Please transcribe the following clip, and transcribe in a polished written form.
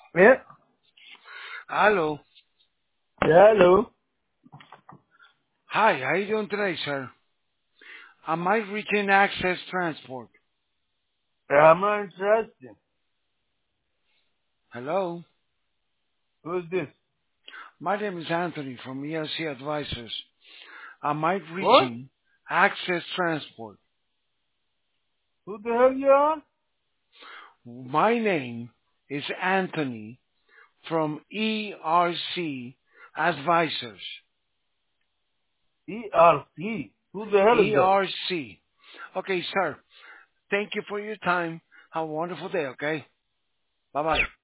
Yeah. Hello. Yeah, hello. Hi, how you doing today, sir? Am I reaching Access Transport? I'm not interested. Hello? Who's this? My name is Anthony from ELC Advisors. Am I What? reaching Access Transport? Who the hell you are? My name is Anthony from ERC Advisors. ERC. Who the hell is that? ERC. Okay, sir. Thank you for your time. Have a wonderful day, okay? Bye-bye.